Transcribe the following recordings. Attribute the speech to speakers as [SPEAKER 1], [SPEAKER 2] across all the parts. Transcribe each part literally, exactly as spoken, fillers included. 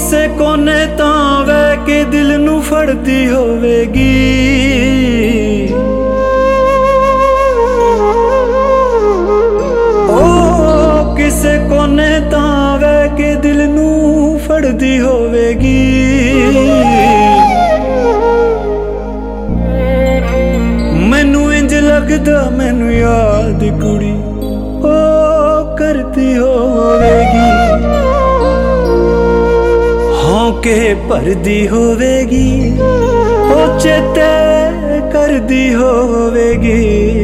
[SPEAKER 1] ਕਿਸੇ ਕੋਨੇ ਤਾਂ ਵਹਿ ਕੇ ਦਿਲ ਨੂੰ ਫੜਦੀ ਹੋਵੇਗੀ। ਓ ਕਿਸੇ ਕੋਨੇ ਤਾਂ ਵਹਿ ਕੇ ਦਿਲ ਨੂੰ ਫੜਦੀ ਹੋਵੇਗੀ। ਮੈਨੂੰ ਇੰਜ ਲੱਗਦਾ ਮੈਨੂੰ ਯਾਦ ਕੁੜੀ ਓ ਕਰਦੀ ਹੋਵੇਗੀ। ਹੌਂਕੇ ਭਰਦੀ ਹੋਵੇਗੀ ਉਹ ਚੇਤੇ ਕਰਦੀ ਹੋਵੇਗੀ।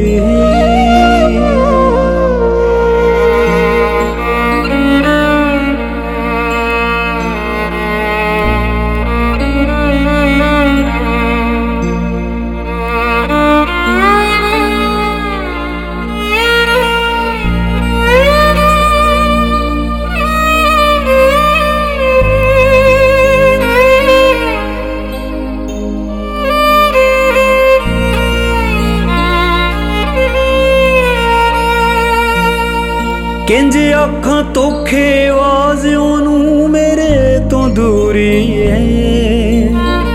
[SPEAKER 1] ਕਿੰਜ ਅੱਖਾਂ ਧੋਖੇ ਆਵਾਜ਼ ਉਹਨੂੰ ਮੇਰੇ ਤੋਂ ਦੂਰੀ ਏ।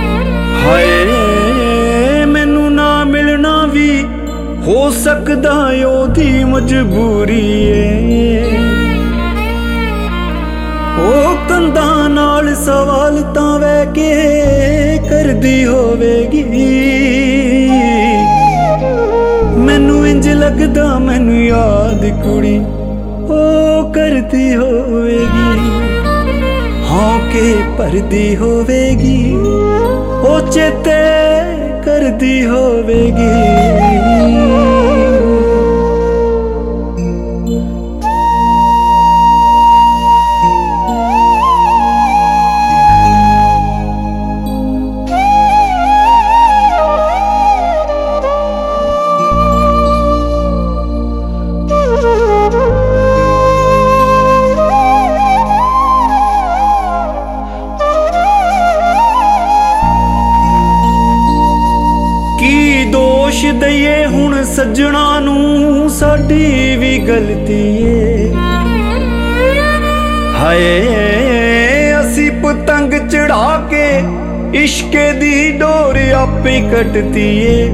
[SPEAKER 1] ਹਾਏ ਮੈਨੂੰ ਨਾ ਮਿਲਣਾ ਵੀ ਹੋ ਸਕਦਾ ਉਹਦੀ ਮਜਬੂਰੀ ਏ। ਉਹ ਕੰਧਾਂ ਨਾਲ ਸਵਾਲ ਤਾਂ ਵਹਿ ਕੇ ਕਰਦੀ ਹੋਵੇਗੀ। ਮੈਨੂੰ ਇੰਜ ਲੱਗਦਾ ਮੈਨੂੰ ਯਾਦ ਕੁੜੀ ਉਹ ਕਰਦੀ ਹੋਵੇਗੀ। ਹੌਂਕੇ ਭਰਦੀ ਹੋਵੇਗੀ ਉਹ ਚੇਤੇ ਕਰਦੀ ਹੋਵੇਗੀ। ਦੋਸ਼ ਦਈਏ ਹੁਣ ਸੱਜਣਾ ਨੂੰ ਸਾਡੀ ਵੀ ਗਲਤੀ ਏ। ਹਾਏ ਅਸੀਂ ਪਤੰਗ ਚੜਾ ਕੇ ਇਸ਼ਕੇ ਦੀ ਡੋਰ ਆਪੇ ਕੱਟਤੀ ਏ।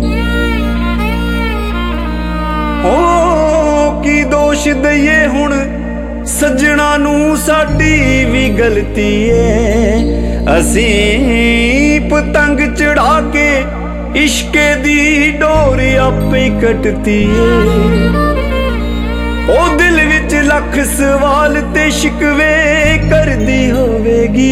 [SPEAKER 1] ਓ ਕੀ ਦੋਸ਼ ਦਈਏ ਹੁਣ ਸੱਜਣਾ ਨੂੰ ਸਾਡੀ ਵੀ ਗਲਤੀ ਏ। ਅਸੀਂ ਪਤੰਗ ਚੜਾ ਕੇ ਇਸ਼ਕੇ ਦੀ ਡੋਰ ਆਪੇ ਕੱਟਤੀ ਏ। ਉਹ ਦਿਲ ਵਿੱਚ ਲੱਖ ਸਵਾਲ ਤੇ ਸ਼ਿਕਵੇ ਕਰਦੀ ਹੋਵੇਗੀ।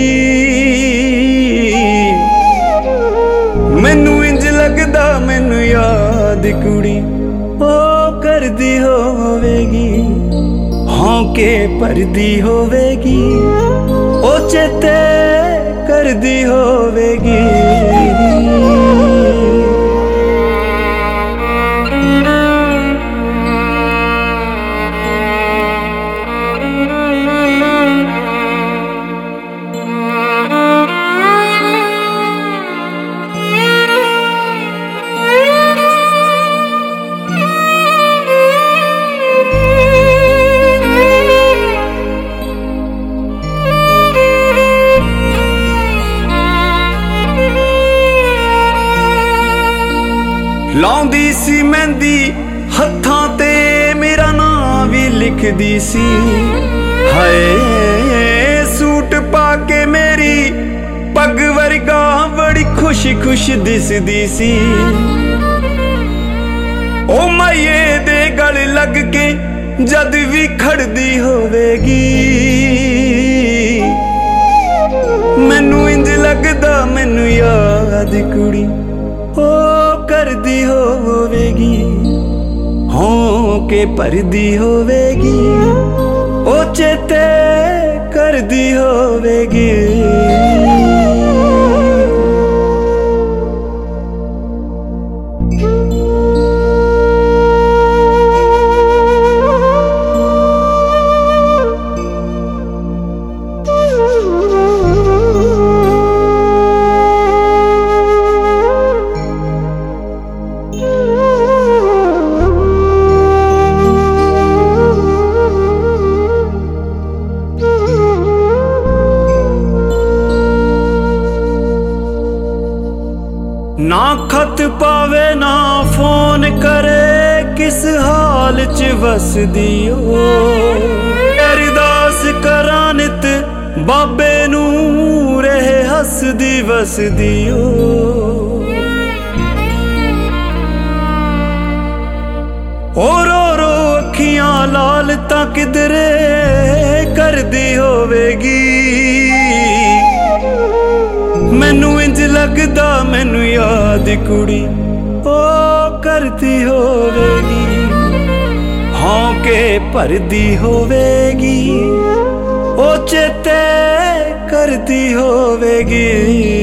[SPEAKER 1] ਮੈਨੂੰ ਇੰਜ ਲੱਗਦਾ ਮੈਨੂੰ ਯਾਦ ਕੁੜੀ ਉਹ ਕਰਦੀ ਹੋਵੇਗੀ। ਹੌਂਕੇ ਭਰਦੀ ਹੋਵੇਗੀ ਉਹ ਚੇਤੇ ਕਰਦੀ ਹੋਵੇਗੀ। ਲਾਉਂਦੀ ਸੀ ਮਹਿੰਦੀ ਹੱਥਾਂ ਤੇ ਮੇਰਾ ਨਾਂ ਵੀ ਲਿਖਦੀ ਸੀ। ਹਾਏ ਸੂਟ ਪਾ ਕੇ ਮੇਰੀ ਪੱਗ ਵਰਗਾ ਬੜੀ ਖੁਸ਼ ਖੁਸ਼ ਦਿਸਦੀ ਸੀ। ਉਹ ਮਾਈਏ ਦੇ ਗਲ ਲੱਗ ਕੇ ਜਦ ਵੀ ਖੜਦੀ ਹੋਵੇਗੀ। ਮੈਨੂੰ ਇੰਜ ਲੱਗਦਾ ਮੈਨੂੰ ਯਾਦ ਕੁੜੀ ਉਹ ਕਰਦੀ ਹੋਵੇਗੀ। ਹੌਂਕੇ ਭਰਦੀ ਹੋਵੇਗੀ ਉਹ ਚੇਤੇ ਕਰਦੀ ਹੋਵੇਗੀ। ना खत पावे ना फोन करे, किस हाल च वसदी ओ। अरदास करा नित बाबे नू, रहे हसदी वसदी ओ। ओ रो रो अखियां लाल तां किधरे करदी होवेगी, मैनू इंज लगदा मैनू याद कुड़ी ओ करदी होवेगी। हौंके भरदी होवेगी, ओ चेते करदी होवेगी।